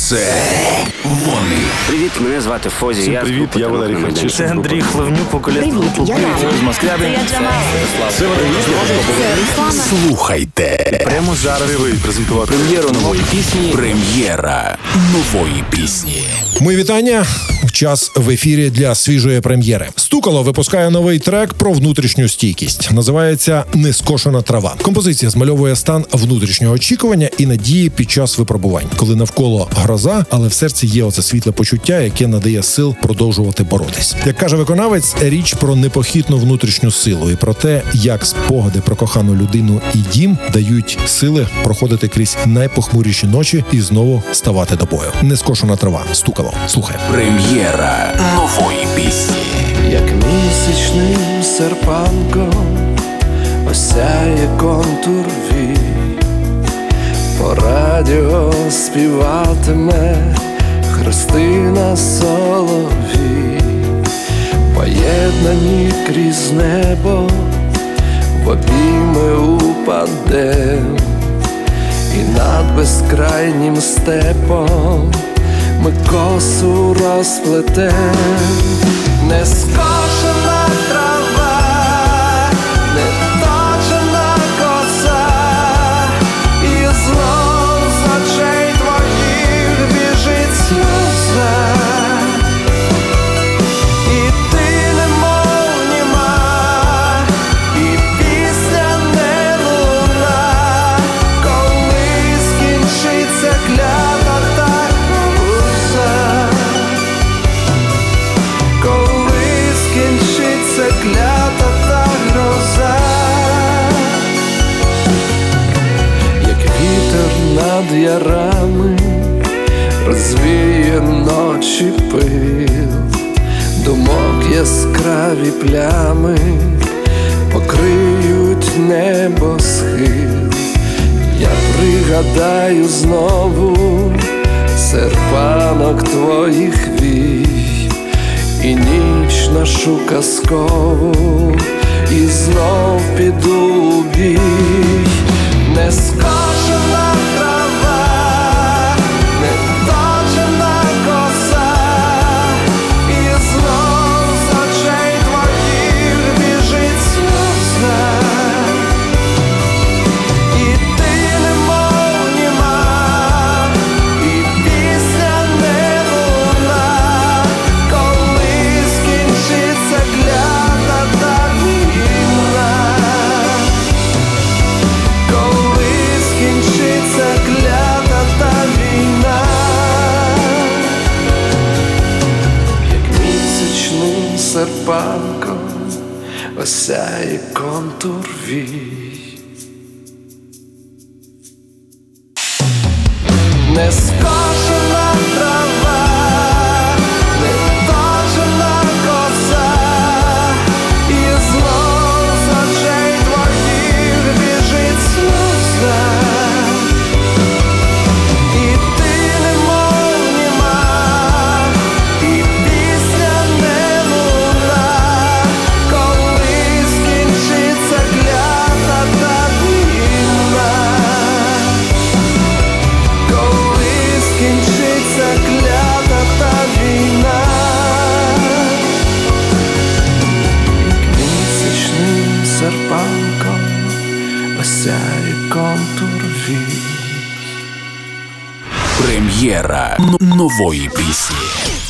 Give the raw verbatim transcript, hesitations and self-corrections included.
Це вони. Привіт, мене звати Фозі. Всім я привіт, я Валерій Харчишин. Це Андрій Хлевнюк, вокаліст Привіт, групи я Ляна. з Москви. Це я Джамал. Це вони. Слухайте. Прямо зараз ви презентувати Прем'єру нової пісні. Прем'єра нової пісні. Мої вітання. Час в ефірі для свіжої прем'єри. Стукало випускає новий трек про внутрішню стійкість. Називається «Нескошена трава». Композиція змальовує стан внутрішнього очікування і надії під час випробувань, коли навколо гроза, але в серці є оце світле почуття, яке надає сил продовжувати боротись. Як каже виконавець, річ про непохитну внутрішню силу і про те, як спогади про кохану людину і дім дають сили проходити крізь найпохмуріші ночі і знову ставати до бою. «Нескошена трава». Стукало. Слухай. Прем'єра нової пісні. Як місячним серпанком осяє контур вій, по радіо співатиме Христина Соловій, поєднані крізь небо, в обійми упадем, і над безкрайнім степом ми косу розплетем. Нескошена трава, неточена коса, і знов з очей твоїх біжить сльоза. І ти немов німа, і пісня не луна, коли скінчиться клята та клята та гроза, як вітер над ярами розвіє ночі пил, думок яскраві плями покриють небосхил. Я пригадаю знову серпанок твоїх вій і ніч нашу казкову, і знов піду у бій. Нескошена трава, неточена коса, і знов з очей твоїх біжить сльоза. І ти немов німа, і пісня не луна, коли скінчиться клята та війна, коли скінчиться клята та війна, як місячним серпанком осяє контур вій. Нескошена трава, неточена коса, і знов з очей твоїх біжить сльоза. І ти немов німа, і пісня не луна, коли скінчиться клята та війна, коли скінчиться клята та війна, як місячним серпанком осяє контур вій. Прем'єра н- нової пісні.